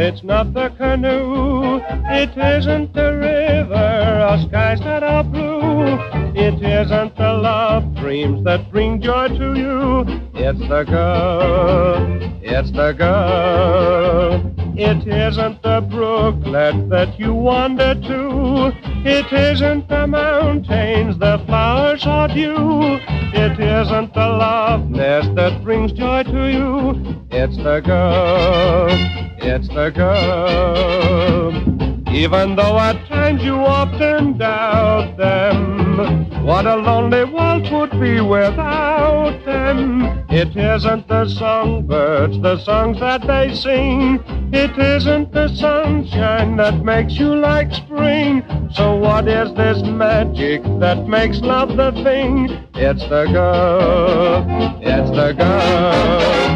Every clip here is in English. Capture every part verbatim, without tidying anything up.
It's not the canoe, it isn't the river or skies that are blue. It isn't the love dreams that bring joy to you. It's the girl, it's the girl. It isn't the brooklet that you wander to. It isn't the mountains, the flowers or dew. It isn't the love nest that brings joy to you. It's the girl, it's the girl. Even though at times you often doubt them, what a lonely world would be without them. It isn't the songbirds, the songs that they sing. It isn't the sunshine that makes you like spring. So what is this magic that makes love the thing? It's the girl, it's the girl.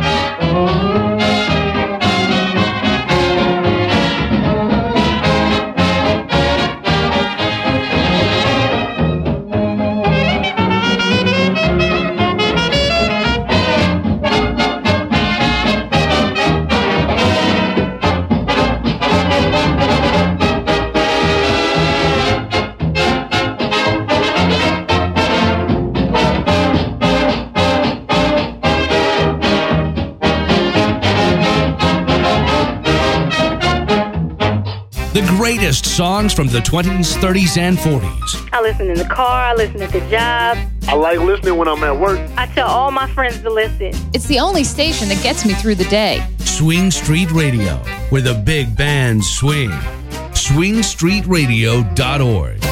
The greatest songs from the twenties, thirties, and forties. I listen in the car. I listen at the job. I like listening when I'm at work. I tell all my friends to listen. It's the only station that gets me through the day. Swing Street Radio, where the big bands swing. swing street radio dot org.